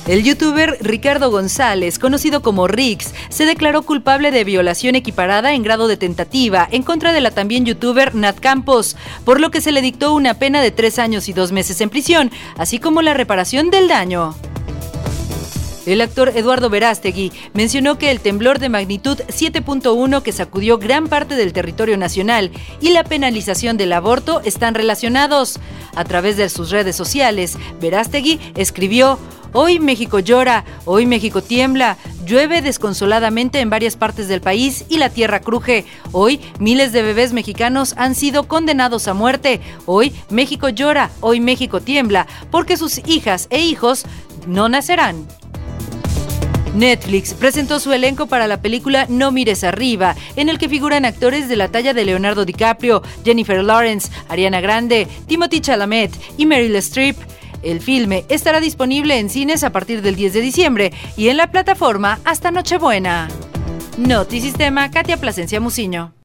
El youtuber Ricardo González, conocido como Rix, se declaró culpable de violación equiparada en grado de tentativa en contra de la también youtuber Nat Campos, por lo que se le dictó una pena de 3 años y 2 meses en prisión, así como la reparación del daño. El actor Eduardo Verástegui mencionó que el temblor de magnitud 7.1 que sacudió gran parte del territorio nacional y la penalización del aborto están relacionados. A través de sus redes sociales, Verástegui escribió: "Hoy México llora, hoy México tiembla, llueve desconsoladamente en varias partes del país y la tierra cruje. Hoy miles de bebés mexicanos han sido condenados a muerte. Hoy México llora, hoy México tiembla, porque sus hijas e hijos no nacerán". Netflix presentó su elenco para la película No mires arriba, en el que figuran actores de la talla de Leonardo DiCaprio, Jennifer Lawrence, Ariana Grande, Timothée Chalamet y Meryl Streep. El filme estará disponible en cines a partir del 10 de diciembre y en la plataforma hasta Nochebuena. Notisistema, Katia Plasencia Muciño.